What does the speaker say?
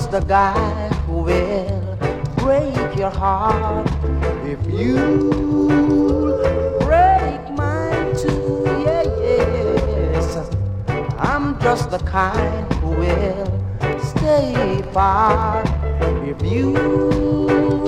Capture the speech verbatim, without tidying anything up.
just the guy who will break your heart if you break mine too. Yeah, yes, I'm just the kind who will stay far if you